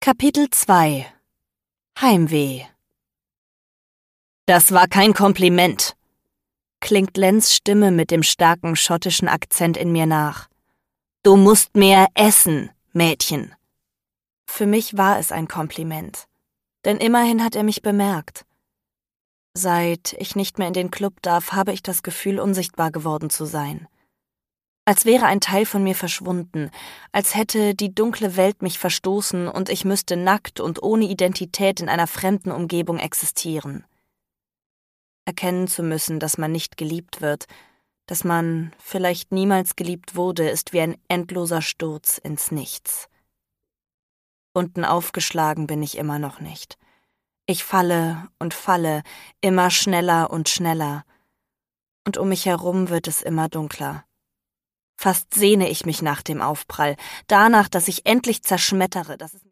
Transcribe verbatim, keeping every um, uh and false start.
Kapitel zwei Heimweh. »Das war kein Kompliment«, klingt Lens Stimme mit dem starken schottischen Akzent in mir nach. »Du musst mehr essen, Mädchen.« Für mich war es ein Kompliment, denn immerhin hat er mich bemerkt. Seit ich nicht mehr in den Club darf, habe ich das Gefühl, unsichtbar geworden zu sein. Als wäre ein Teil von mir verschwunden, als hätte die dunkle Welt mich verstoßen und ich müsste nackt und ohne Identität in einer fremden Umgebung existieren. Erkennen zu müssen, dass man nicht geliebt wird, dass man vielleicht niemals geliebt wurde, ist wie ein endloser Sturz ins Nichts. Unten aufgeschlagen bin ich immer noch nicht. Ich falle und falle, immer schneller und schneller. Und um mich herum wird es immer dunkler. Fast sehne ich mich nach dem Aufprall, danach, dass ich endlich zerschmettere, dass es